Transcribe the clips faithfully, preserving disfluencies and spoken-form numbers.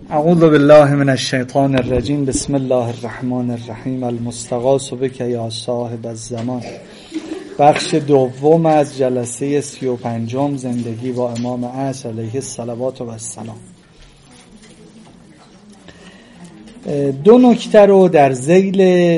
اعوذ بالله من الشیطان الرجیم. بسم الله الرحمن الرحیم. المستغاث بک یا صاحب الزمان. بخش دوم از جلسه سی و پنجم زندگی با امام عصر علیه الصلوات و السلام. دو نکته رو در ذیل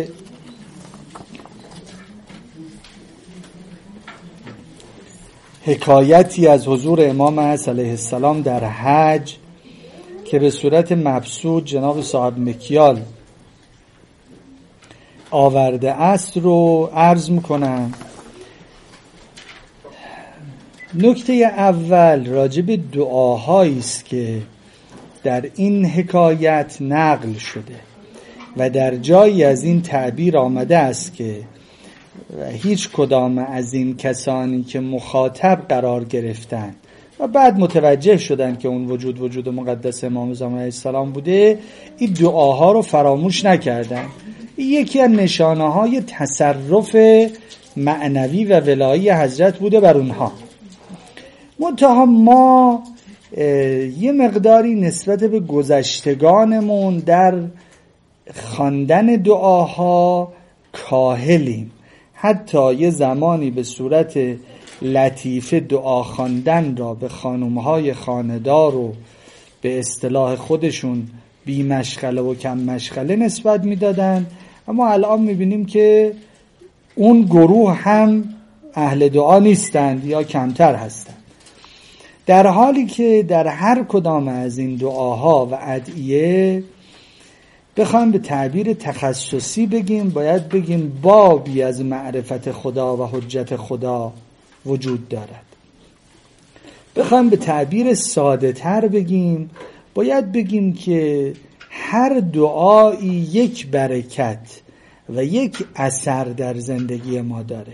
حکایتی از حضور امام عصر علیه السلام در حج که به صورت مبسوط جناب صاحب مکیال آورده است رو عرض میکنم. نکته اول راجب دعاهایی است که در این حکایت نقل شده و در جایی از این تعبیر آمده است که هیچ کدام از این کسانی که مخاطب قرار گرفتند و بعد متوجه شدن که اون وجود وجود مقدس امام زمان علیه السلام بوده، این دعاها رو فراموش نکردن. یکی از نشانه های تصرف معنوی و ولایی حضرت بوده بر اونها. منتها ما یه مقداری نسبت به گذشتگانمون در خواندن دعاها کاهلیم. حتی یه زمانی به صورت لطیفه دعا خواندن را به خانم‌های خانه‌دار و به اصطلاح خودشون بی مشغله و کم مشغله نسبت میدادن، اما الان میبینیم که اون گروه هم اهل دعا نیستند یا کمتر هستند، در حالی که در هر کدام از این دعاها و ادعیه بخوایم به تعبیر تخصصی بگیم، باید بگیم بابی از معرفت خدا و حجت خدا وجود دارد. بخوایم به تعبیر ساده تر بگیم، باید بگیم که هر دعایی یک برکت و یک اثر در زندگی ما داره.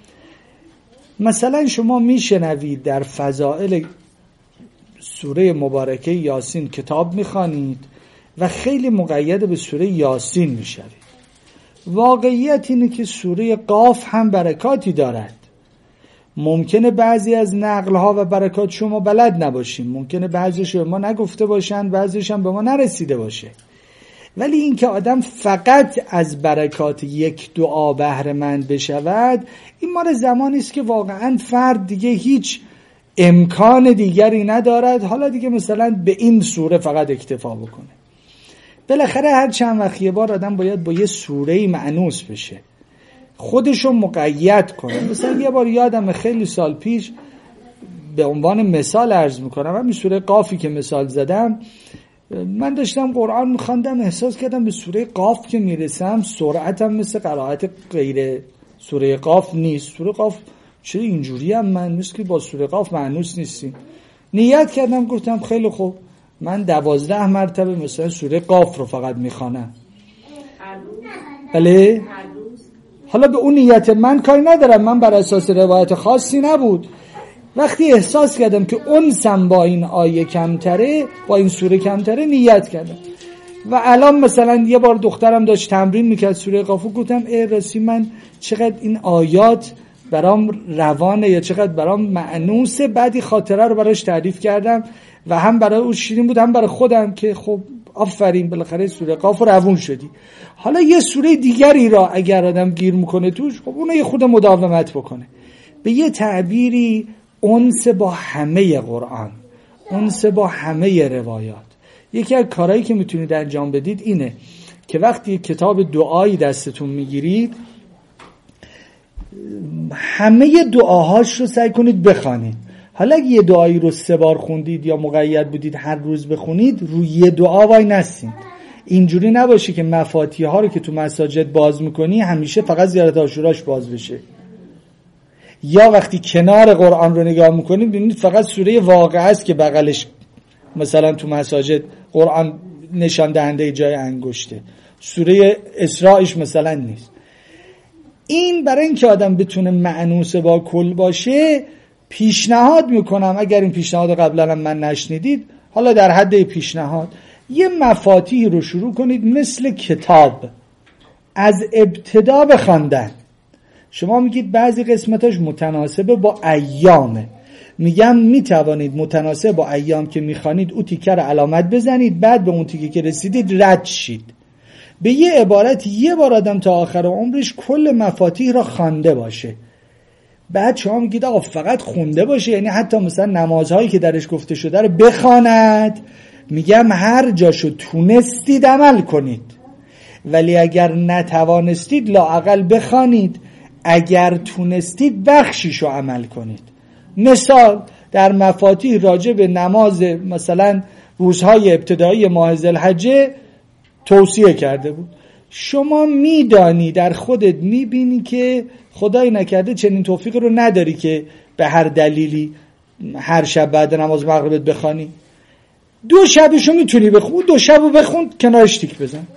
مثلا شما میشنوید در فضائل سوره مبارکه یاسین کتاب میخوانید و خیلی مقید به سوره یاسین میشوید. واقعیت اینه که سوره قاف هم برکاتی دارد. ممکنه بعضی از نقل‌ها و برکات شما بلد نباشیم، ممکنه بعضیش به ما نگفته باشن، بعضیش هم به ما نرسیده باشه، ولی این که آدم فقط از برکات یک دعا بهره مند بشود، این مال زمانی است که واقعا فرد دیگه هیچ امکان دیگری ندارد حالا دیگه مثلا به این سوره فقط اکتفا بکنه. بالاخره هر چند وقت یه بار آدم باید با یه سوره‌ای مأنوس بشه، خودشو مقید کنه. مثلا یه بار یادم خیلی سال پیش، به عنوان مثال عرض میکنم، همین سوره قافی که مثال زدم، من داشتم قرآن میخواندم، احساس کردم به سوره قاف که میرسم سرعتم مثل قرائت غیر سوره قاف نیست. سوره قاف چرا اینجوری هم من مثل که با سوره قاف معنوس نیستیم. نیت کردم، گفتم خیلی خوب، من دوازده مرتبه مثلا سوره قاف رو فقط میخوانم. بله؟ حالا به اون نیت من کاری ندارم، من بر اساس روایت خاصی نبود. وقتی احساس کردم که انسم با این آیه کمتره، با این سوره کمتره، نیت کردم. و الان مثلا یه بار دخترم داشت تمرین میکرد سوره قاف، گفتم ای راستی من چقدر این آیات برام روانه یا چقدر برام معنوسه. بعدی خاطره رو براش تعریف کردم و هم برای اون شیرین بود هم برای خودم که خب آفرین بالاخره سوره قاف روون شدی. حالا یه سوره دیگری را اگر آدم گیر میکنه توش، خب اونو یه خود مداومت بکنه. به یه تعبیری انس با همه قرآن، انس با همه روایات. یکی از کارهایی که میتونید انجام بدید اینه که وقتی کتاب دعایی دستتون میگیرید، همه دعاهاش رو سعی کنید بخوانید. حالا اگه یه دعایی رو سه بار خوندید یا مقید بودید هر روز بخونید، روی یه دعا وای نستید. اینجوری نباشه که مفاتیح ها رو که تو مساجد باز میکنی همیشه فقط زیارت عاشوراش باز بشه، یا وقتی کنار قرآن رو نگاه میکنید ببینید فقط سوره واقعه است که بغلش مثلا تو مساجد قرآن نشان دهنده جای انگشته، سوره اسراءش مثلا نیست. این برای اینکه آدم بتونه مأنوس با کل باشه، پیشنهاد میکنم اگر این پیشنهاد قبلا هم من نشنیدید، حالا در حد پیشنهاد یه مفاتیح رو شروع کنید مثل کتاب، از ابتدا بخواندن. شما میگید بعضی قسمتاش متناسبه با ایامه، میگم میتوانید متناسب با ایام که میخوانید او تیکه رو علامت بزنید، بعد به اون تیکه که رسیدید رد شید. به یه عبارت یه بار آدم تا آخر عمرش کل مفاتیح را خوانده باشه. بعد شما میگید آقا فقط خونده باشه، یعنی حتی مثلا نمازهایی که درش گفته شده رو بخواند. میگم هر جاشو تونستید عمل کنید، ولی اگر نتوانستید لااقل بخوانید، اگر تونستید بخشیشو عمل کنید. مثال در مفاتیح راجع به نماز مثلا روزهای ابتدایی ماه ذوالحجه توصیه کرده بود. شما میدانی، در خودت میبینی که خدای نکرده چنین توفیق رو نداری که به هر دلیلی هر شب بعد نماز مغربت بخوانی. دو شبشو میتونی بخون، دو شبو بخون کنارش تیک بزن.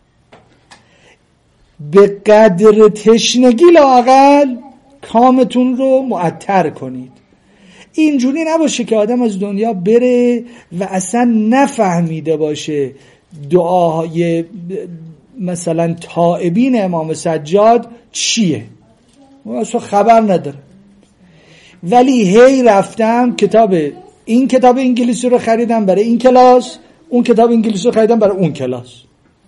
به قدر تشنگی لااقل کامتون رو معطر کنید. اینجوری نباشه که آدم از دنیا بره و اصلا نفهمیده باشه دعای مثلا تائبین امام سجاد چیه، اصلا خبر نداره. ولی هی رفتم کتاب این کتاب انگلیسی رو خریدم برای این کلاس، اون کتاب انگلیسی رو خریدم برای اون کلاس.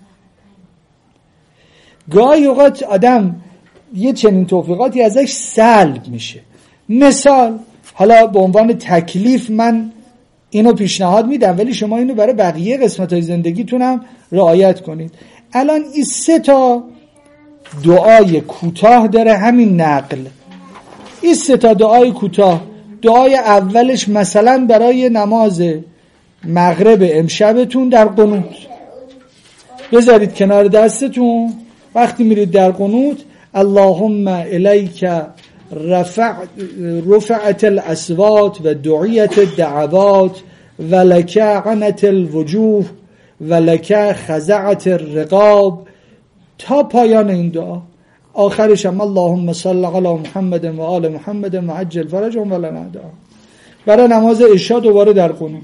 گاهی اوقات آدم یه چنین توفیقاتی ازش سلب میشه. مثال، حالا به عنوان تکلیف من اینو پیشنهاد میدم، ولی شما اینو برای بقیه قسمت‌های زندگیتونم رعایت کنید. الان این سه تا دعای کوتاه داره همین نقل. این سه تا دعای کوتاه، دعای اولش مثلا برای نماز مغرب امشبتون در قنوت، بذارید کنار دستتون. وقتی میرید در قنوت، اللهم الیک رفع رفعت الاصوات و دعیت الدعوات و لک عنت الوجوه و لک خزعت الرقاب تا پایان این دعا. آخرش هم اللهم صل علی محمد و آل محمد و عجل فرجهم و لنا دعا. برای نماز عشاء دوباره در قنوت.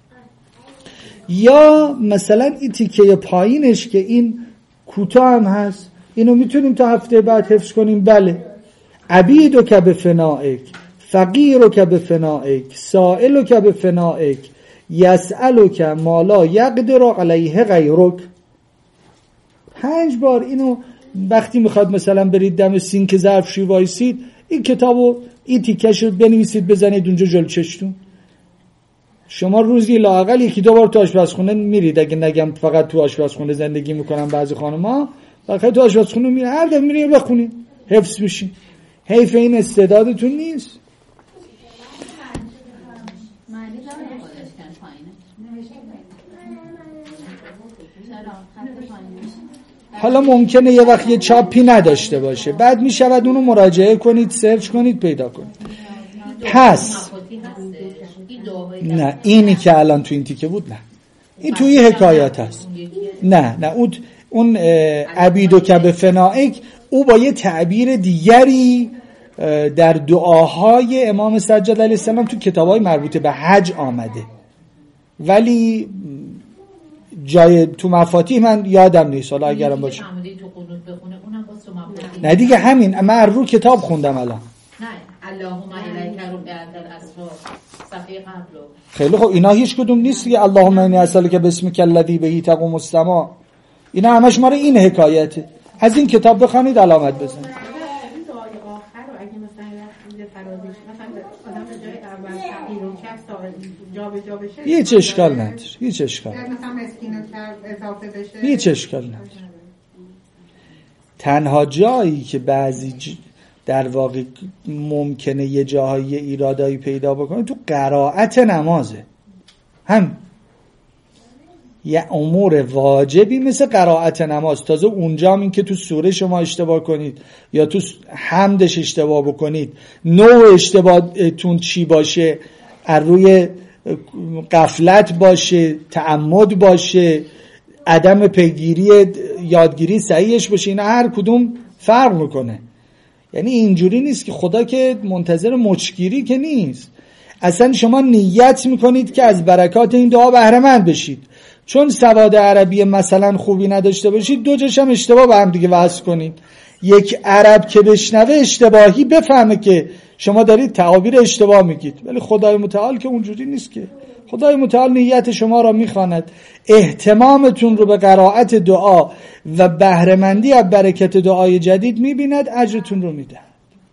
یا مثلا این تیکه پایینش که این کوتاه هم هست، اینو میتونیم تا هفته بعد حفظ کنیم. بله، عبیدک بفنائک، فقیرک بفنائک، سائلک بفنائک، یسألک ما لا یقدر علیه غیرک. پنج بار اینو وقتی میخواد مثلا برید دم سینک ظرفشویی وایسید، این کتابو این تیکشو بنویسید بزنید اونجا جلو چشتون. شما روزی لااقل یکی دو بار تو آشپزخونه میرید. اگه نگم فقط تو آشپزخونه زندگی میکنن بعضی خانم‌ها، فقط تو آشپزخونه میرید، هر دفعه میرید بخونید، حفظ میشین. حیف این استعدادتون نیست. حالا ممکنه یه وقت یه چاپی نداشته باشه، بعد میشود اونو مراجعه کنید، سرچ کنید، پیدا کنید. پس نه، اینی که الان تو این تیکه بود نه، این توی حکایت هست. نه نه اون اون عبیدک بفنائک او با یه تعبیر دیگری در دعاهای امام سجاد علیه السلام تو کتابای مربوط به حج آمده، ولی جای تو مفاتیح من یادم نیست. حالا اگرم باشه نه دیگه همین، من رو کتاب خوندم الان. نه اللهم الیک رو در اسرار صفحه قبلو. خیلی خب، اینا هیچ کدوم نیست دیگه. اللهم انی اسالک باسمک الذی به تقوم السما، اینا همش ماره این حکایته. از این کتاب بخونید، علامت بزنید. هیچ اشکال نداره، هیچ اشکال هیچ اشکال نداره. تنها جایی که بعضی ج... در واقع ممکنه یه جاهای ایرادایی پیدا بکنه تو قرائت نمازه. هم یه امور واجبی مثل قرائت نماز، تازه اونجا هم این که تو سوره شما اشتباه کنید یا تو حمدش اشتباه بکنید، نوع اشتباهتون چی باشه، از روی غفلت باشه، تعمد باشه، عدم پیگیری یادگیری صحیحش باشه، اینا هر کدوم فرق میکنه. یعنی اینجوری نیست که خدا که منتظر مچگیری که نیست. اصلا شما نیت میکنید که از برکات این دعا بهره مند بشید. چون سواد عربی مثلا خوبی نداشته باشید، دو جاش هم اشتباه به هم دیگه وصل کنید. یک عرب که بشنوه اشتباهی بفهمه که شما دارید تعابیر اشتباه میگید، ولی خدای متعال که اونجوری نیست که. خدای متعال نیت شما را میخواند، اهتمامتون رو به قرائت دعا و بهره‌مندی از برکت دعای جدید میبیند، اجرتون رو میده.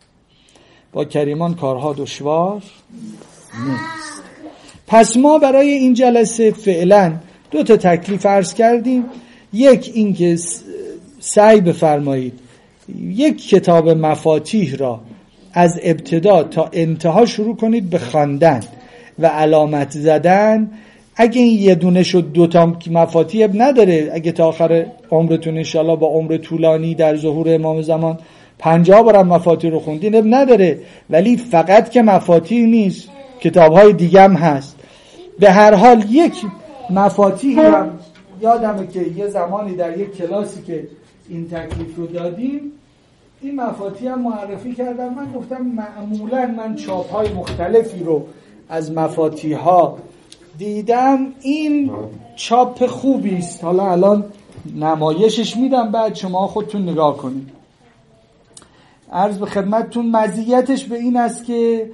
با کریمان کارها دشوار نیست. پس ما برای این جلسه فعلا دو تا تکلیف عرض کردیم. یک این که سعی بفرمایید یک کتاب مفاتیح را از ابتدا تا انتها شروع کنید به خواندن و علامت زدن. اگه این یه دونه شد دو تا مفاتیح نداره، اگه تا آخر عمرتون انشالله با عمر طولانی در ظهور امام زمان پنجاه بارم مفاتیح رو خوندین نداره، ولی فقط که مفاتیح نیست، کتاب‌های دیگه هم هست. به هر حال یک مفاتیح هم یادمه که یه زمانی در یک کلاسی که این تکلیف رو دادیم این مفاتیح هم معرفی کردم. من گفتم معمولا من چاپ‌های مختلفی رو از مفاتیح ها دیدم، این چاپ خوبی است. حالا الان نمایشش میدم، بعد شما خودتون نگاه کنید. عرض به خدمتتون مزیتش به این است که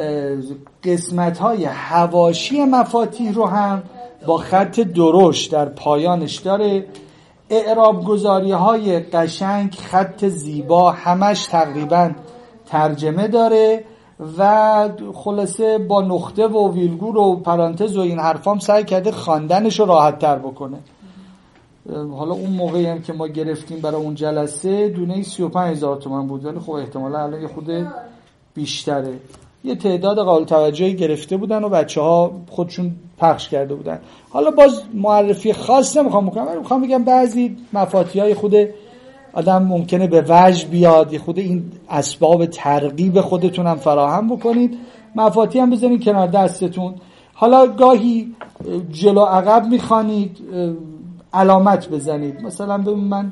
قسمت‌های حواشی مفاتیح رو هم با خط درشت در پایانش داره، اعراب گذاری‌های قشنگ، خط زیبا، همش تقریبا ترجمه داره و خلاصه با نقطه و ویرگول و پرانتز و این حرفام سعی کرده خواندنش رو راحت تر بکنه. حالا اون موقعی هم که ما گرفتیم برای اون جلسه دونه سی و پنج هزار تومان بود، ولی خب احتمالا الان یه خود بیشتره. یه تعداد قابل توجهی گرفته بودن و بچه ها خودشون پخش کرده بودن. حالا باز معرفی خاص نمیخوام بکنم، ولی میخوام بگم بعضی مفاتیح های خود آدم ممکنه به وجه بیاد، یه خود این اسباب ترغیب خودتون هم فراهم بکنید. مفاتیح هم بزنید کنار دستتون. حالا گاهی جلو عقب میخوانید علامت بزنید. مثلا ببین من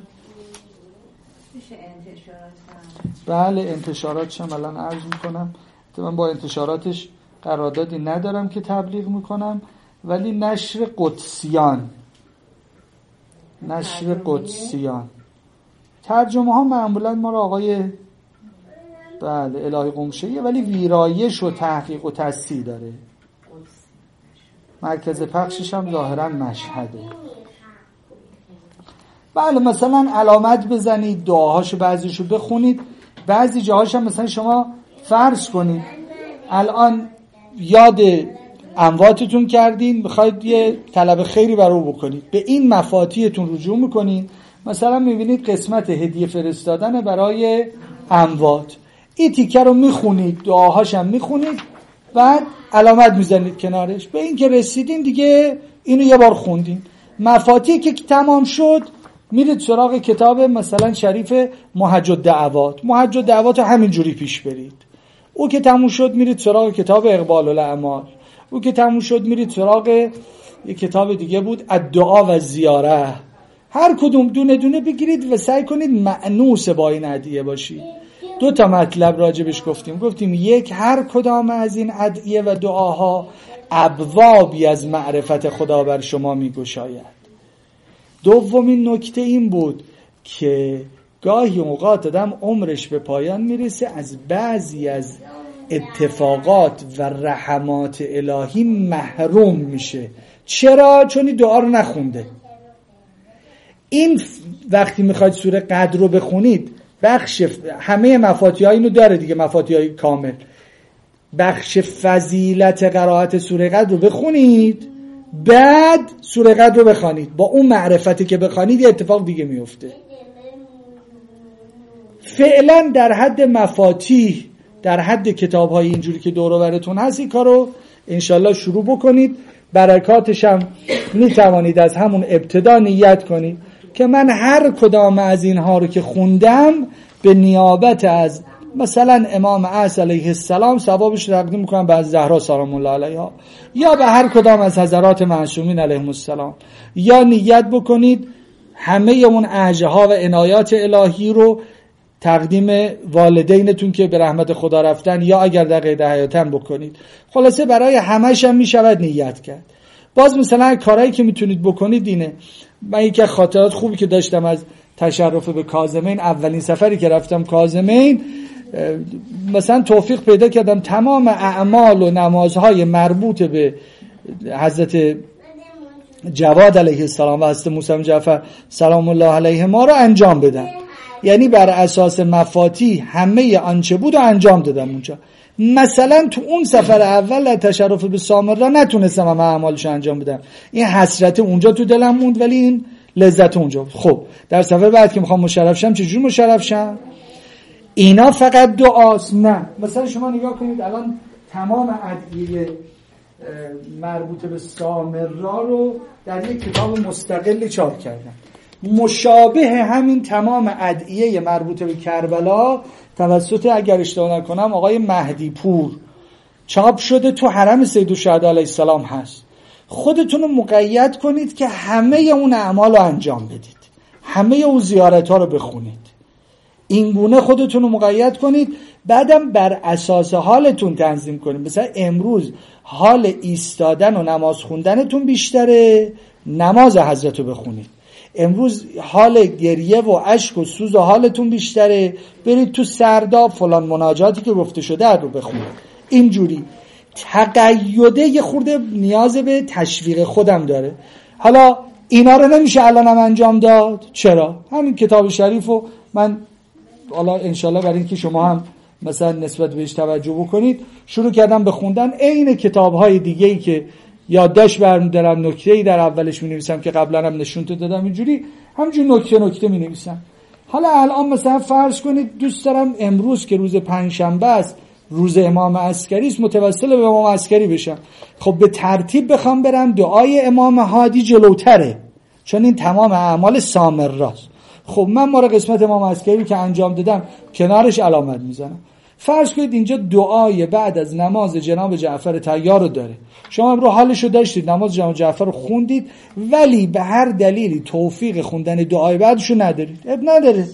بله انتشاراتش هم الان عرض میکنم. من با انتشاراتش قراردادی ندارم که تبلیغ میکنم، ولی نشر قدسیان نشر قدسیان ترجمه ها معمولا ما را آقای بله الهی قمشه‌ایه، ولی ویرایش و تحقیق و تصحیح داره. مرکز پخشش هم ظاهرا مشهده. بله مثلا علامت بزنید، دعاهاشو بعضیشو بخونید، بعضی جاهاش هم مثلا شما فرض کنید الان یاد امواتتون کردین، بخواید یه طلب خیری برای او بکنید، به این مفاتیحتون رجوع میکنید. مثلا میبینید قسمت هدیه فرستادن برای اموات، این تیکه رو میخونید، دعاهاش هم میخونید، بعد علامت میزنید کنارش. به این که رسیدین دیگه اینو یه بار خوندین. مفاتیح که تمام شد میرید سراغ کتاب مثلا شریف محج الدعوات. محج الدعوات همینجوری پیش برید. او که تموم شد میرید سراغ کتاب اقبال الاعمال. او که تموم شد میرید سراغ یه کتاب دیگه بود الدعا و زیاره. هر کدوم دونه دونه بگیرید و سعی کنید مأنوس با این ادعیه باشید. دو تا مطلب راجبش گفتیم. گفتیم یک، هر کدام از این ادعیه و دعاها ابوابی از معرفت خدا بر شما میگشاید. دومین نکته این بود که گاهی اوقات آدم عمرش به پایان میرسه، از بعضی از اتفاقات و رحمات الهی محروم میشه. چرا؟ چون این دعا رو نخونده. این وقتی میخواید سوره قدر رو بخونید، بخش همه مفاتیح اینو داره دیگه، مفاتیح کامل، بخش فضیلت قرائت سوره قدر رو بخونید، بعد سوره قدر رو بخوانید. با اون معرفتی که بخوانید یه اتفاق دیگه میفته. فعلا در حد مفاتیح، در حد کتاب های اینجوری که دور و برتون هست این کارو انشالله شروع بکنید. برکاتش هم میتوانید از همون ابتدا نیت کنید که من هر کدام از اینها رو که خوندم به نیابت از مثلا امام عصر علیه السلام ثوابش رو تقدیم میکنم به از زهرا سلام الله علیها، یا به هر کدام از حضرات معصومین علیهم السلام، یا نیت بکنید همه اون اعجها و عنایات الهی رو تقدیم والدینتون که به رحمت خدا رفتن، یا اگر در قید حیاتن بکنید. خلاصه برای همش هم میشود نیت کرد. باز مثلا کارهایی که میتونید بکنید اینه. من یکی از خاطرات خوبی که داشتم از تشرف به کاظمین، اولین سفری که رفتم کاظمین مثلا توفیق پیدا کردم تمام اعمال و نمازهای مربوط به حضرت جواد علیه السلام و حضرت موسی جعفر سلام الله علیه ما رو انجام بدم. یعنی بر اساس مفاتیح همه آنچه بود رو انجام دادم اونجا. مثلا تو اون سفر اول در تشرف به سامرا نتونستم همه اعمالش انجام بدم، این حسرت اونجا تو دلم موند، ولی این لذت اونجا بود. خب در سفر بعد که میخوام مشرف شم چجوری مشرف شم؟ اینا فقط دعاست؟ نه. مثلا شما نگاه کنید الان تمام ادعیه مربوط به سامرا رو در یک کتاب مستقلی چاپ کردن. مشابه همین تمام ادعیه مربوط به کربلا توسط اگر اشتباه نکنم آقای مهدی پور چاپ شده، تو حرم سیدالشهدا علیه السلام هست. خودتون رو مقید کنید که همه اون اعمال رو انجام بدید، همه اون زیارت ها رو بخونید، این گونه خودتون رو مقید کنید. بعدم بر اساس حالتون تنظیم کنید. مثلا امروز حال ایستادن و نماز خوندنتون بیشتره، نماز حضرت رو بخونید. امروز حال گریه و اشک و سوز و حالتون بیشتره، برید تو سرداب فلان مناجاتی که گفته شده رو بخونید. اینجوری تقیده یه خورده نیاز به تشویق خودم داره. حالا اینا رو نمیشه الانم انجام داد. چرا؟ همین کتاب شریفو من حالا انشالله برای اینکه شما هم مثلا نسبت بهش توجه بکنید شروع کردم به خوندن عین کتاب‌های دیگه‌ای که یادداشت برمی‌دارم، نکته‌ای در اولش می‌نویسم که قبلا هم نشون دادم، اینجوری همینجوری نکته نکته می‌نویسم. حالا الان مثلا فرض کنید دوست دارم امروز که روز پنجشنبه است، روز امام عسکری است، متوسل به امام عسکری بشم. خب به ترتیب بخوام برم دعای امام هادی جلوتره، چون این تمام اعمال سامراست. خب من ما رو قسمت امام عسکری که انجام دادم کنارش علامت میزنم. فرض کنید اینجا دعای بعد از نماز جناب جعفر طیار رو داره، شما هم رو حالش رو داشتید، نماز جناب جعفر رو خوندید، ولی به هر دلیلی توفیق خوندن دعای بعدش رو ندارید، اب نداره.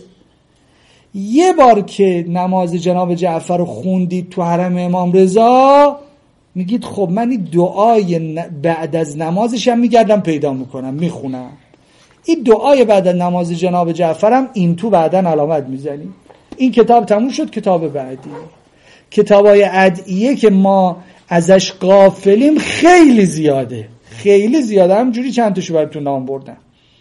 یه بار که نماز جناب جعفر رو خوندید تو حرم امام رضا، میگید خب من این دعای بعد از نمازش هم میگردم پیدا میکنم میخونم. این دعای بعد از نماز جناب جعفرم این تو بعدن علامت میزنیم. این کتاب تموم شد. کتاب بعدی کتابای ادعیه که ما ازش غافلیم خیلی زیاده، خیلی زیاده، همجوری چند تاشو براتون نام بردم.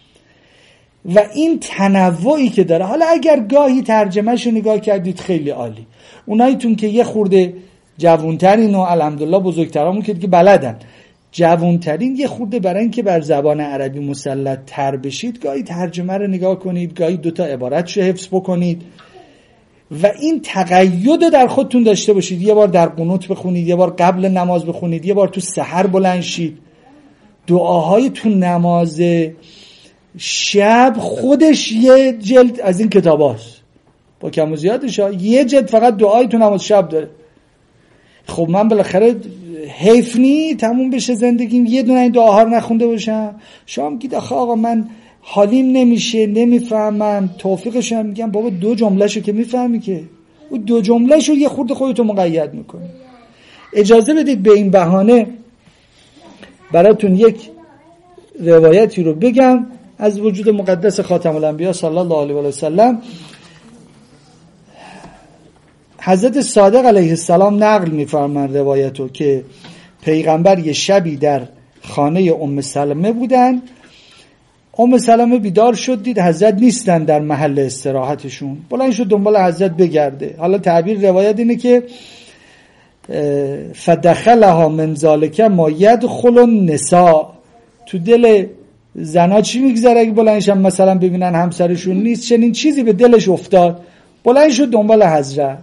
و این تنوعی که داره، حالا اگر گاهی ترجمهشو نگاه کردید خیلی عالی. اوناییتون که یه خورده جوانترین و الحمدلله بزرگترامون که دیگه بلدن، جوانترین یه خورده برای اینکه بر زبان عربی مسلط تر بشید گاهی ترجمه رو نگاه کنید، گاهی دوتا عبارتشو حفظ بکنید و این تقید رو در خودتون داشته باشید. یه بار در قنوت بخونید، یه بار قبل نماز بخونید، یه بار تو سحر بلند شید. دعاهای تو نماز شب خودش یه جلد از این کتاب هاست، با کم و زیادش ها. یه جلد فقط دعای تو نماز شب داره. خب من بالاخره حیف نی تموم بشه زندگیم یه دونه این دعاها رو نخونده باشم. شما میگید آخه آقا من حالیم نمیشه، نمیفهمم، توفیقش هم میگم بابا دو جملهشو که میفهمی که او دو جملهشو یه خورده خودتو مقید میکنی. اجازه بدید به این بهانه براتون یک روایتی رو بگم از وجود مقدس خاتم الانبیا صلی الله علیه و سلم. حضرت صادق علیه السلام نقل می‌فرمایند روایتو که پیغمبر یه شبی در خانه ام سلمه بودن. ام سلمه بیدار شد دید حضرت نیستن در محل استراحتشون، بلند شد دنبال حضرت بگرده. حالا تعبیر روایت اینه که فدخلها من ذالک ما یدخل النساء، تو دل زنا چی میگذره اگه بلندشن مثلا ببینن همسرشون نیست، چنین چیزی به دلش افتاد، بلند شد دنبال حضرت.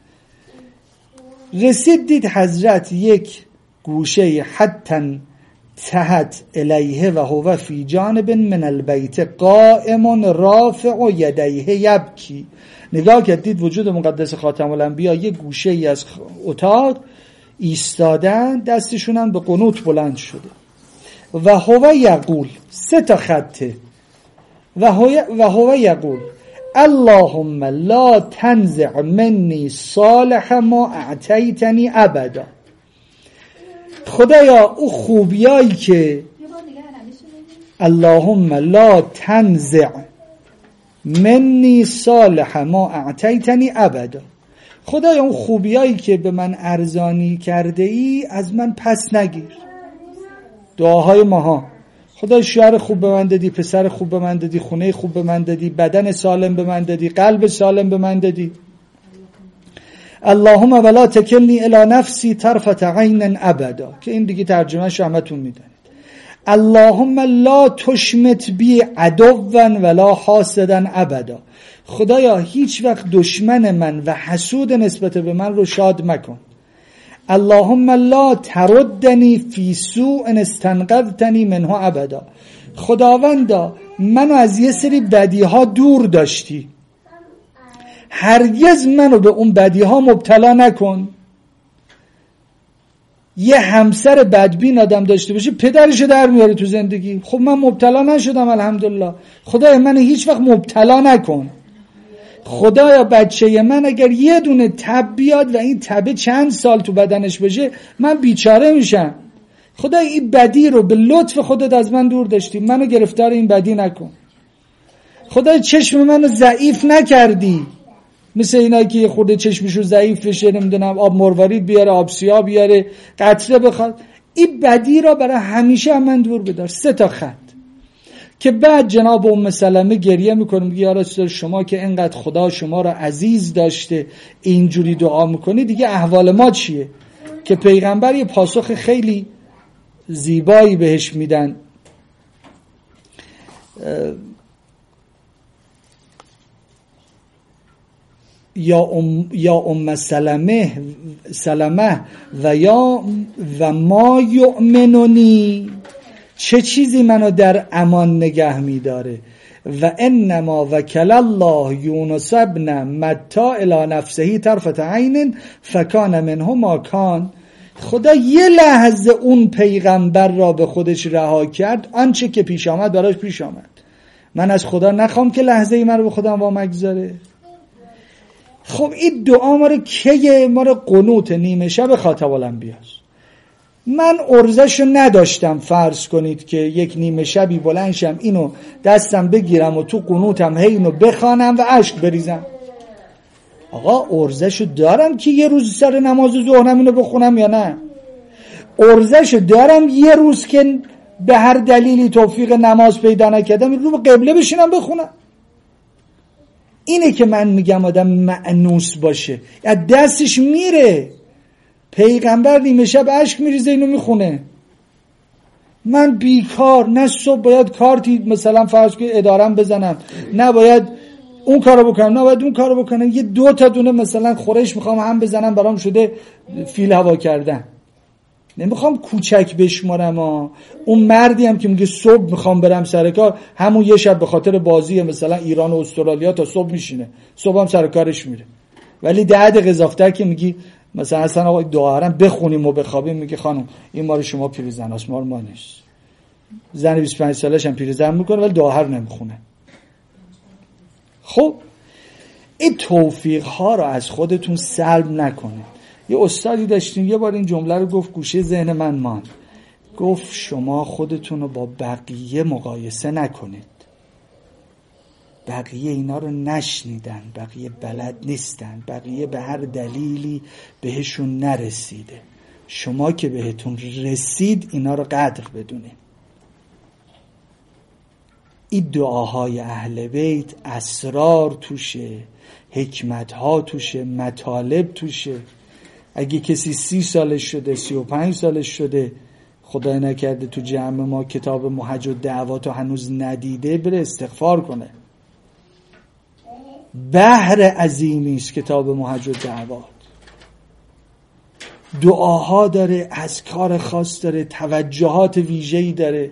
رسید دید حضرت یک گوشه حتی تحت الیه و هو فی جانب من البیت قائم رافع و یدیه یبکی. نگاه کرد دید وجود مقدس خاتم الانبیا یک گوشه ای از اتاق ایستادن، دستشون هم به قنوت بلند شده و هو یقول، سه تا خطه، و هو یقول اللهم لا تنزع منی صالح ما اعطیتنی ابدا. خدایا او خوبیایی که اللهم لا تنزع منی صالح ما اعطیتنی ابدا. خدایا اون خوبیایی که به من ارزانی کرده ای از من پس نگیر. دعاهای ماها، خدا شوهر خوب به من دادی، پسر خوب به من دادی، خونه خوب به من دادی، بدن سالم به من دادی، قلب سالم به من دادی. اللهم ولا تکلنی الی نفسی طرفة عین ابدا، که این دیگه ترجمهش همتون میدونید. اللهم لا تشمت بی عدوا ولا حاسدا ابدا. خدایا هیچ وقت دشمن من و حسود نسبت به من رو شاد مکن. اللهم لا تردنی فی سوء استنقذتنی منه ابدا. خداوندا منو از یه سری بدیها دور داشتی، هرگز منو به اون بدیها مبتلا نکن. یه همسر بدبین آدم داشته باشه پدرشو در میاره تو زندگی. خب من مبتلا نشدم الحمدلله. خدایا من هیچ وقت مبتلا نکن. خدایا بچه من اگر یه دونه تب بیاد و این تبه چند سال تو بدنش بشه من بیچاره میشم. خدایا این بدی رو به لطف خودت از من دور داشتی، منو گرفتار این بدی نکن. خدایا چشم منو ضعیف نکردی، مثل اینایی که یه خورده چشمشو ضعیف بشه نمیدونم آب مروارید بیاره، آب سیاه بیاره، قطره بخواد، این بدی را برای همیشه هم من دور بدار. سه تا خط که بعد جناب ام سلمه گریه میکنه میگه یا رسول شما که اینقدر خدا شما را عزیز داشته اینجوری دعا میکنی، دیگه احوال ما چیه؟ که پیغمبر یه پاسخ خیلی زیبایی بهش میدن. یا ام یا ام سلمه سلمه و یا و ما یؤمنونی، چه چیزی منو در امان نگه میداره؟ و انما وکل الله یونس ابن متی الی نفسه طرفة عین فکان منه ما کان. خدا یه لحظه اون پیغمبر را به خودش رها کرد، آنچه که پیش آمد براش پیش آمد. من از خدا نخوام که لحظه ای من رو به خودم وامگذاره. خب این دعا ما رو که ما رو قنوت نیمه شب خاتم الانبیاست. من ارزشو نداشتم فرض کنید که یک نیمه شبی بلند شم اینو دستم بگیرم و تو قنوتم هی اینو بخوانم و اشک بریزم. آقا ارزشو دارم که یه روز سر نماز ظهرم اینو بخونم یا نه؟ ارزشو دارم یه روز که به هر دلیلی توفیق نماز پیدا نکردم رو به قبله بشینم بخونم؟ اینه که من میگم آدم مأنوس باشه، از دستش میره. پیغمبر نیمه شب اشک میریزه اینو میخونه. من بیکار، نه صبح باید کارتی مثلا فرض کنید ادارم بزنم، نه باید اون کارو بکنم، نه باید اون کارو بکنم، یه دو تا دونه مثلا خورش میخوام هم بزنم برام شده فیل هوا کردن. نمیخوام کوچک بشمارم ها. اون مردی هم که میگه صبح میخوام برم سر کار، همون یه شب به خاطر بازی مثلا ایران و استرالیا تا صبح میشینه، صبح هم سر کارش میره. ولی ده دقیقه اضافه‌تر که میگی مثلا اصلا آقا دعارم بخونیم و بخوابیم، میگه خانم این مال شما پیرزن است، مال ما نیست. زن بیست و پنج سالش هم پیرزن میکنه ولی دعا نمیخونه. خب این توفیق ها رو از خودتون سلب نکنید. یه استادی داشتیم یه بار این جمله رو گفت، گوشه ذهن من ماند. گفت شما خودتون رو با بقیه مقایسه نکنید. بقیه اینا رو نشنیدن، بقیه بلد نیستن، بقیه به هر دلیلی بهشون نرسیده. شما که بهتون رسید اینا رو قدر بدونید. این دعاهای اهل بیت اسرار توشه، حکمتها توشه، مطالب توشه. اگه کسی سی سالش شده، سی و پنج سالش شده، خدای نکرده تو جمع ما کتاب محج و دعوات رو هنوز ندیده، بره استغفار کنه. بحر عظیمی است کتاب محج و دعوات. دعاها داره، اذکار خاص داره، توجهات ویژه‌ای داره،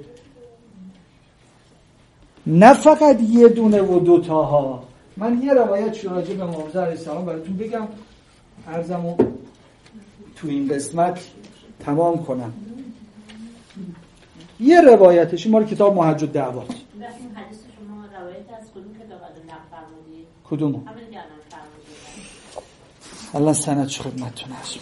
نه فقط یه دونه و دوتاها. من یه روایت راجع به امام علیه السلام براتون بگم، عرضمو تو این قسمت تمام کنم. یه روایتش ما رو کتاب محج و دعوات. این حدیث شما روایت از کدوم کتاب نقل فرمودید؟ کدوم؟ همین که الان فرمودید. الله سندش خدمتتون هست.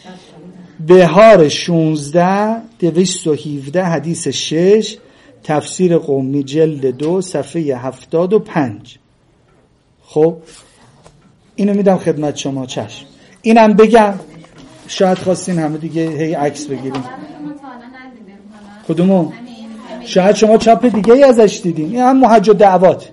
بهار شونزده دویست و هفده حدیث شش، تفسیر قمی جلد دو صفحه هفتاد و پنج. خب اینو میدم خدمت شما. چشم. اینم بگم، شاید خواستین همه دیگه هی عکس بگیریم. کدومو؟ شاید شما چاپ دیگه ای ازش دیدین. این هم محج و دعوات.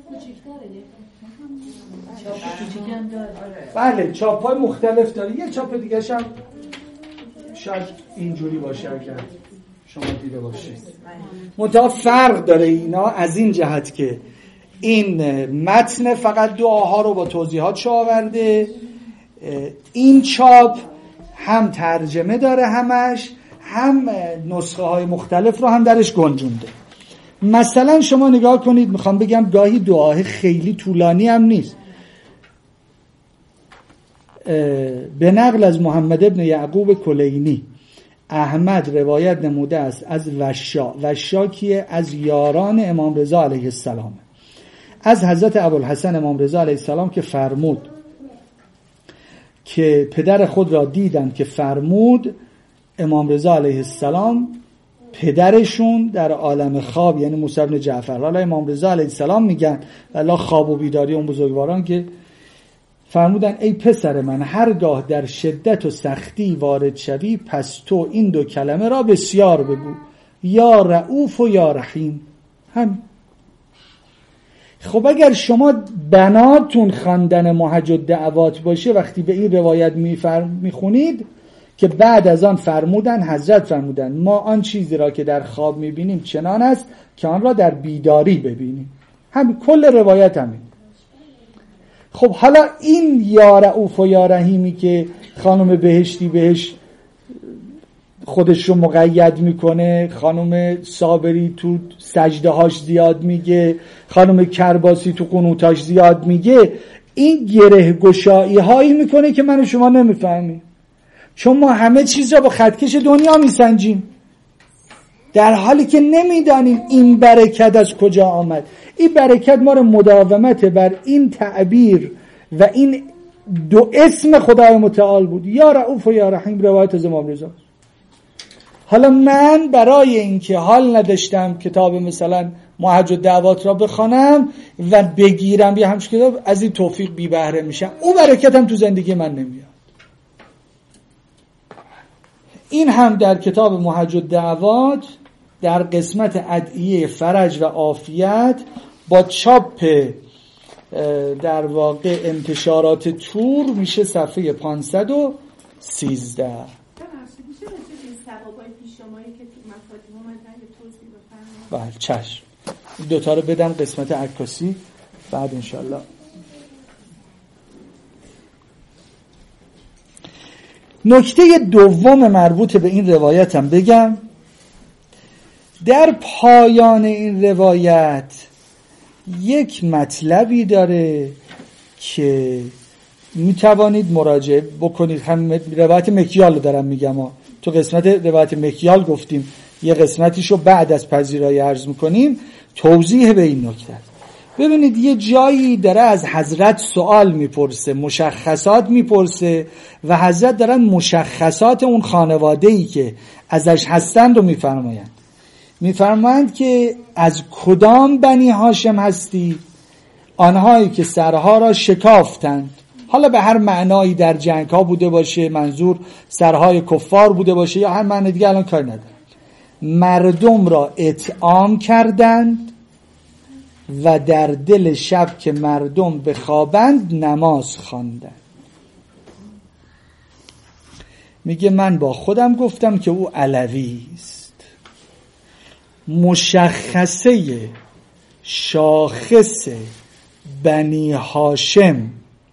بله چاپ های مختلف داره. یه چاپ دیگه هم شاید اینجوری باشه اگر شما دیده باشید. منتها فرق داره اینا از این جهت که این متن فقط دعاها رو با توضیحات آورده، این چاپ هم ترجمه داره همش، هم نسخه های مختلف رو هم درش گنجونده. مثلا شما نگاه کنید، میخوام بگم گاهی دعاه خیلی طولانی هم نیست. به نقل از محمد ابن یعقوب کلینی احمد روایت نموده است از وشا. وشا کیه؟ از یاران امام رضا علیه السلام، از حضرت ابوالحسن امام رضا علیه السلام که فرمود که پدر خود را دیدن که فرمود امام رضا علیه السلام پدرشون در عالم خواب، یعنی موسی بن جعفر، حالا امام رضا علیه السلام میگن والا خواب و بیداری اون بزرگواران، که فرمودن ای پسر من هرگاه در شدت و سختی وارد شوی پس تو این دو کلمه را بسیار بگو، یا رؤوف و یا رحیم. هم خب اگر شما بناتون خواندن محج الدعوات باشه، وقتی به این روایت میخونید که بعد از آن فرمودن، حضرت فرمودن ما آن چیزی را که در خواب میبینیم چنان است که آن را در بیداری ببینیم. همین کل روایت همین. خب حالا این یا رؤوف و یا رحیمی که خانم بهشتی بهش خودش رو مقید میکنه، خانم صابری تو سجده هاش زیاد میگه، خانم کرباسی تو قنوتاش زیاد میگه، این گره گشایی هایی میکنه که من و شما نمیفهمیم، چون ما همه چیز را با خطکش دنیا میسنجیم، در حالی که نمیدانیم این برکت از کجا آمد. این برکت ما رو مداومت بر این تعبیر و این دو اسم خدای متعال بود، یا رؤوف و یا رحیم، روایت از امام رضا. حالا من برای اینکه حال نداشتم کتاب مثلا محج الدعوات را بخوانم و بگیرم یه همچین کتاب، از این توفیق بی بهره میشم، اون برکتم تو زندگی من نمیاد. این هم در کتاب محج الدعوات در قسمت ادعیه فرج و عافیت با چاپ در واقع انتشارات تور میشه صفحه پانصد و سیزده. بله چشم، دوتا رو بدم قسمت عکاسی بعد انشالله. نکته دوم مربوط به این روایت هم بگم. در پایان این روایت یک مطلبی داره که میتوانید مراجعه بکنید. هم روایت مکیال رو دارم میگم ها. تو قسمت روایت مکیال گفتیم یه قسمتیشو بعد از پذیرایی عرض میکنیم، توضیح به این نکته. ببینید یه جایی داره از حضرت سوال میپرسه، مشخصات میپرسه و حضرت دارن مشخصات اون خانواده‌ای که ازش هستند رو میفرمایند. میفرمایند که از کدام بنی هاشم هستی؟ آنهایی که سرها را شکافتند. حالا به هر معنایی در جنگ ها بوده باشه، منظور سرهای کفار بوده باشه یا هر معنی دیگه، الان کار نداره. مردم را اطعام کردند و در دل شب که مردم بخوابند نماز خواندند. میگه من با خودم گفتم که او علوی است. مشخصه شاخص بنی هاشم،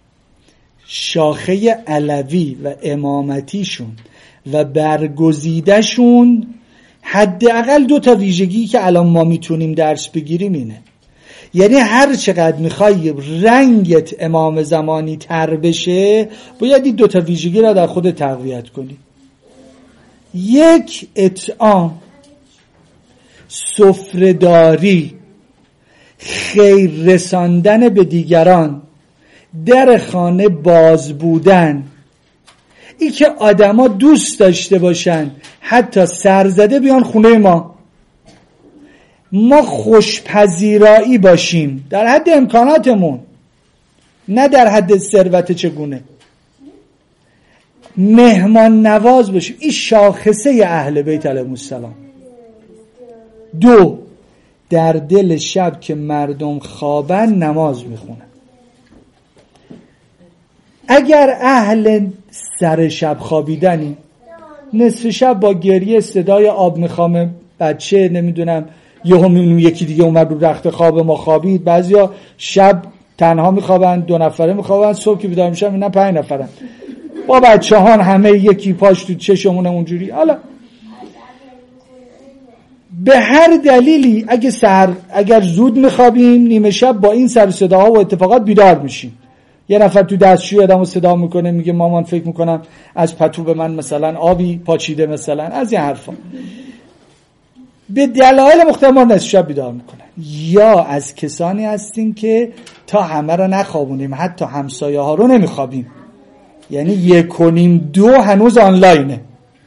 شاخه علوی و امامتیشون و برگزیدشون، حداقل دو تا ویژگی که الان ما میتونیم درس بگیریم اینه. یعنی هر چقدر میخوای رنگت امام زمانی تر بشه، باید این دو تا ویژگی را در خود تقویت کنی. یک، اطعام، سفره‌داری، خیر رساندن به دیگران، در خانه باز بودن. ای که آدما دوست داشته باشن حتی سرزده بیان خونه ما، ما خوشپذیرایی باشیم در حد امکاناتمون، نه در حد ثروت چگونه، مهمان نواز باشیم. این شاخصه اهل بیت علیهم السلام. دو، در دل شب که مردم خوابن نماز میخونن. اگر اهل سر شب خوابیدنی، نصف شب با گریه صدای آب میخوام بچه نمیدونم یهو میبینیم یکی دیگه اومد رو رخت خواب ما خوابید. بعضیا شب تنها میخوابن، دو نفره میخوابن، صبح که بیدار میشن اینا پنج نفرن با بچه هان همه یکی پاش تو چشمونه اونجوری. حالا به هر دلیلی اگه سر اگر زود میخوابیم نیمه شب با این سر صداها و اتفاقات بیدار میشیم. یه نفر تو دستشوی آدمو صدا میکنه میگه مامان فکر میکنم از پتو به من مثلا آبی پاچیده، مثلا از این حرفا. به دلایل مختلف ما نصف شب بیدار میکنن. یا از کسانی هستیم که تا همه رو نخوابونیم، حتی همسایه ها رو نمیخوابیم، یعنی یک و نیم دو هنوز آنلاینه.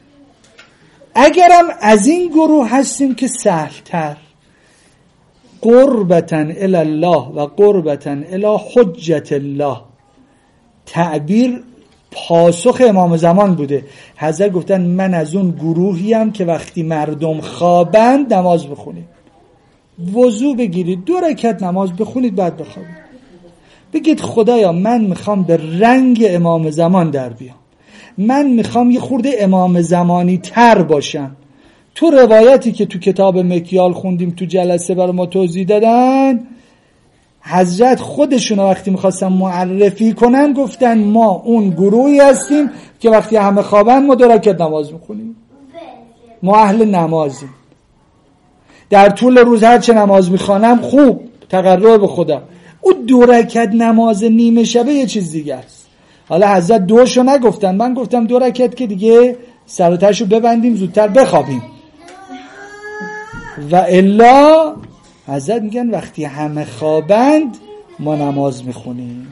اگرم از این گروه هستیم که سهل‌تر، قربتاً الی الله و قربتاً الی حجت الله، تعبیر پاسخ امام زمان بوده. حضرت گفتن من از اون گروهیم که وقتی مردم خوابند نماز بخونید، وضو بگیرید، دو رکعت نماز بخونید، بعد بخوابید. بگید خدایا من میخوام به رنگ امام زمان در بیام، من میخوام یه خورده امام زمانی تر باشم. تو روایتی که تو کتاب مکیال خوندیم تو جلسه برای ما توضیح دادن، حضرت خودشون وقتی میخواستن معرفی کنن گفتن ما اون گروهی هستیم که وقتی همه خوابن ما دو رکعت نماز میخونیم، ما اهل نمازیم. در طول روز هر چه نماز میخوانم خوب، تقرب به خدا. اون دو رکعت نماز نیمه شبه یه چیز دیگه است. حالا حضرت دوشو نگفتن، من گفتم دو رکعت که دیگه سر و تهشو ببندیم زودتر بخوابیم. و الا حضرت میگن وقتی همه خوابند ما نماز میخونیم.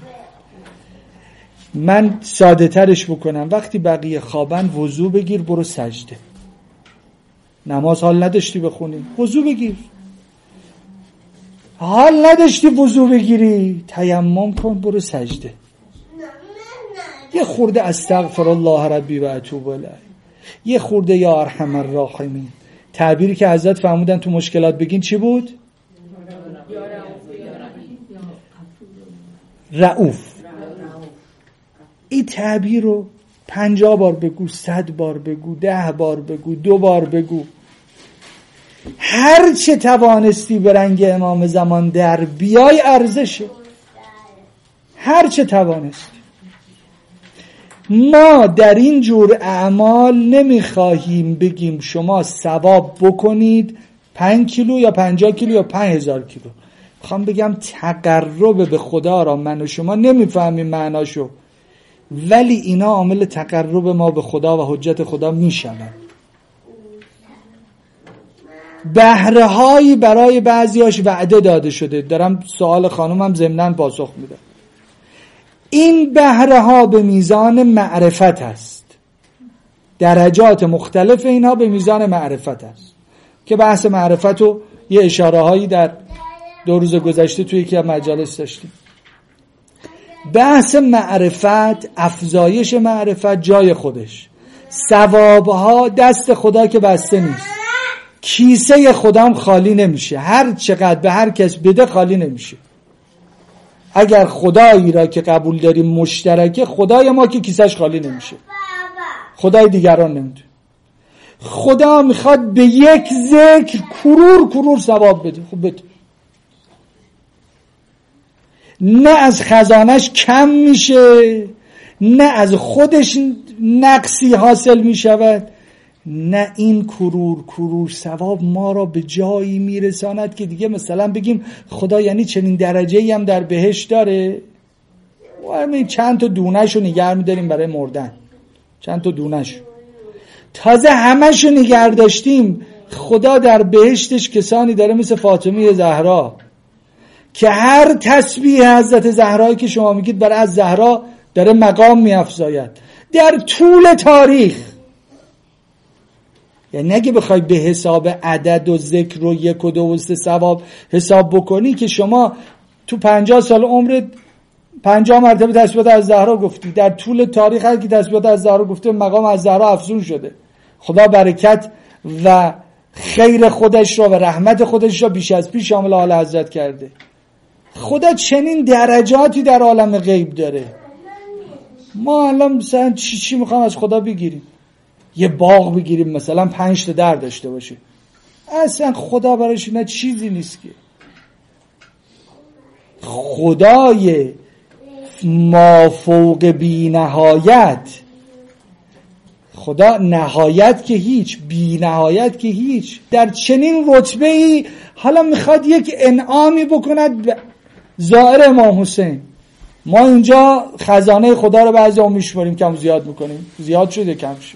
من ساده ترش بکنم، وقتی بقیه خوابند وضو بگیر برو سجده. نماز حال نداشتی بخونی، وضو بگیر. حال نداشتی وضو بگیری، تیمم کن برو سجده. یه خورده استغفر الله ربی و اتوب الیه، یه خورده یا ارحم الراحمین. تعبیری که حضرت فرمودن تو مشکلات بگین چی بود؟ رؤوف. این تعبیر رو پنجاه بار بگو، صد بار بگو، ده بار بگو، دو بار بگو. هر چه توانستی به رنگ امام زمان در بیای ارزشه، هر چه توانستی. ما در این جور اعمال نمیخواهیم بگیم شما ثواب بکنید پنج کیلو یا پنجاه کیلو یا پنج هزار کیلو. میخوام بگم تقرب به خدا را من و شما نمیفهمیم معناشو، ولی اینا عامل تقرب ما به خدا و حجت خدا میشن. بهره هایی برای بعضیاش وعده داده شده. دارم سوال خانومم ضمناً پاسخ میدم. این بهره ها به میزان معرفت است، درجات مختلف اینها به میزان معرفت است که بحث معرفت رو یه اشاره هایی در دو روز گذشته توی یکی از مجالس داشتیم. بحث معرفت، افزایش معرفت جای خودش، ثوابها دست خدا که بسته نیست، کیسه خدام خالی نمیشه، هر چقدر به هر کس بده خالی نمیشه. اگر خدایی را که قبول داریم مشترکه، خدای ما که کیسش خالی نمیشه، خدای دیگران نمیده. خدا میخواد به یک ذکر کرور کرور ثواب بده، خب بده. نه از خزانش کم میشه، نه از خودش نقصی حاصل میشود، نه این کرور کرور ثواب ما را به جایی میرساند که دیگه مثلا بگیم خدا یعنی چنین درجه‌ای هم در بهشت داره. و همین چند تا دونه‌شو نگه می‌داریم برای مردن، چند تا دونه‌شو تازه همه‌شو نگه داشتیم. خدا در بهشتش کسانی داره مثل فاطمه زهرا که هر تسبیح حضرت زهرایی که شما میگید برای از زهرا داره مقام میافزاید. در طول تاریخ. یعنی اگه بخوای به حساب عدد و ذکر و یک و دو و سه ثواب حساب بکنی که شما تو پنجاه سال عمرت پنجاه مرتبه تسبیحات از زهرا گفتی، در طول تاریخ هر کی تسبیحات از زهرا گفته مقام از زهرا افزون شده. خدا برکت و خیر خودش را و رحمت خودش را بیش از پیش شامل آل حضرت کرده. خدا چنین درجاتی در عالم غیب داره. ما الان مثلا چی چی میخوام از خدا بگیریم؟ یه باغ بگیریم مثلا پنج تا در داشته باشه، اصلا خدا براش نه چیزی نیست که. خدای ما فوق بی نهایت، خدا نهایت که هیچ، بی نهایت که هیچ، در چنین رتبه ای حالا میخواد یک انعامی بکند زائر امام حسین. ما اینجا خزانه خدا رو بعضی هم میشماریم، کم زیاد میکنیم، زیاد شده کم شد.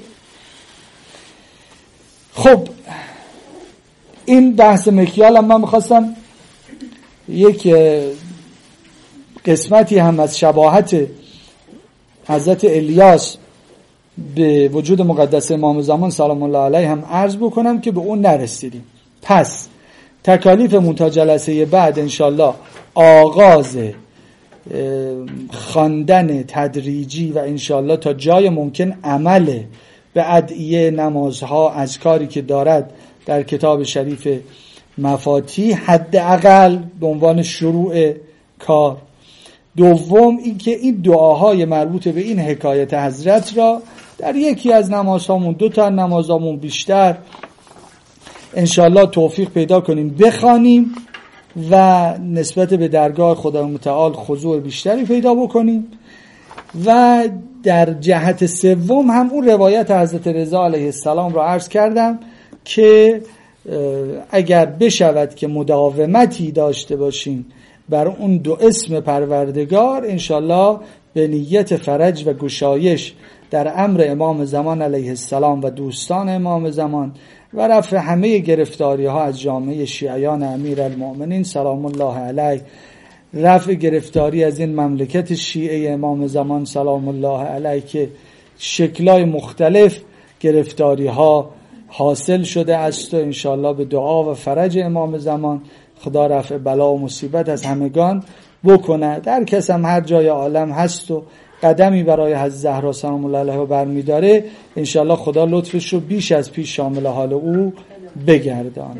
خب این بحث مکیال هم من میخواستم یک قسمتی هم از شباهت حضرت الیاس به وجود مقدس امام زمان سلام الله علیه هم عرض بکنم که به اون نرسیدیم. پس تکالیفمون تا جلسه بعد انشالله آغاز خواندن تدریجی و انشالله تا جای ممکن عمل به ادعیه نمازها اذکاری که دارد در کتاب شریف مفاتیح، حداقل به عنوان شروع کار. دوم این که این دعاهای مربوط به این حکایت حضرت را در یکی از نمازهامون، دو تا نمازهامون بیشتر انشالله توفیق پیدا کنیم بخوانیم و نسبت به درگاه خدای متعال خضوع بیشتری پیدا بکنیم. و در جهت سوم هم اون روایت حضرت رضا علیه السلام را عرض کردم که اگر بشود که مداومتی داشته باشیم بر اون دو اسم پروردگار، انشالله به نیت فرج و گشایش در امر امام زمان علیه السلام و دوستان امام زمان و رفع همه گرفتاری ها از جامعه شیعیان امیر المؤمنین سلام الله علیه، رفع گرفتاری از این مملکت شیعه امام زمان سلام الله علیه که شکلای مختلف گرفتاری ها حاصل شده است و انشالله به دعا و فرج امام زمان خدا رفع بلا و مصیبت از همگان بکنه. در کس هم هر جای عالم هست و قدمی برای حضرت زهرا سلام الله علیها برمیداره، انشالله خدا لطفش رو بیش از پیش شامل حال او بگردانه.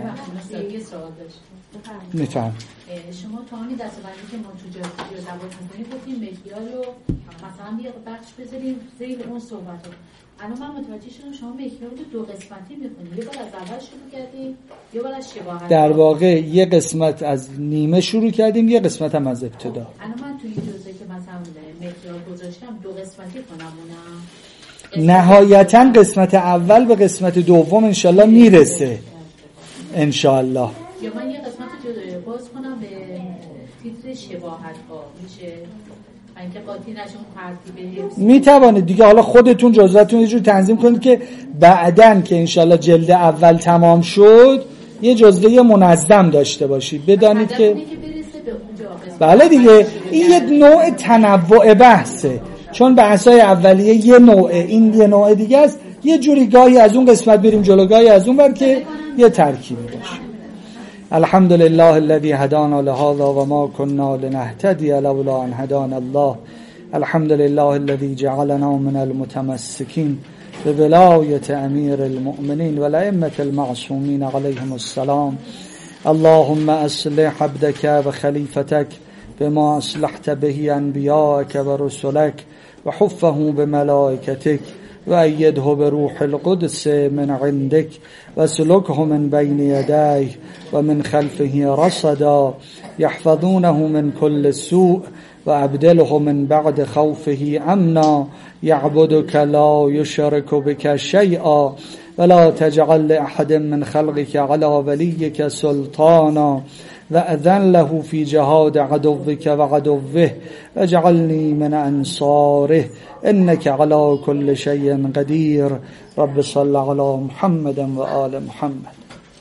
میفهم شما تا همین دستبندی که ما تو جای زبان میکنیم گفتیم مکیال رو مثلا یه بخش بذاریم زیر اون صحبت رو. الان من متوجه شدم شما مکیال رو دو قسمتی میخونید، یه بار از اول شروع کردیم یه بار از شباهت. در واقع یه قسمت از نیمه شروع کردیم، یه قسمت هم از ابتدا. الان من توی جزء که مثلا مکیال گذاشتم دو قسمتی کنم، نهایتا قسمت اول به قسمت دوم انشالله میرسه انشالله. یا من یه قسمت جدا باز کنم به تیتر شباهت ها میشه اینکه قاطی نشون ترتیب میتوانید دیگه. حالا خودتون جزواتون یه جور تنظیم کنید که بعدن که انشالله جلد اول تمام شد یه جزوه منظم داشته باشید، بدانید که بله دیگه این یه نوع تنوع بحثه، چون بحثای اولیه یه نوعه، این یه نوع دیگه است، یه جوری گاهی از اون قسمت بریم جلو گاهی از اون بر که یه ترکیبی باشه. الحمد لله الذي هدانا لهذا وما كنا لنهتدي لولا ان هدانا الله. الحمد لله الذي جعلنا من المتمسكين بولاية امير المؤمنين والائمة المعصومين عليهم السلام. اللهم اصلح عبدك وخليفتك بما اصلحت به انبياءك ورسلك وحفه بملائكتك وأيده بروح القدس من عندك وسلكه من بين يديه ومن خلفه رصدا يحفظونه من كل سوء وأبدله من بعد خوفه أمنا يعبدك لا يشرك بك شيئا ولا تجعل لأحد من خلقك على وليك سلطانا وأذن له في جهاد عدوك وعدوه واجعلني من أنصاره إنك على كل شيء قدير. رب صل على محمد وآل محمد.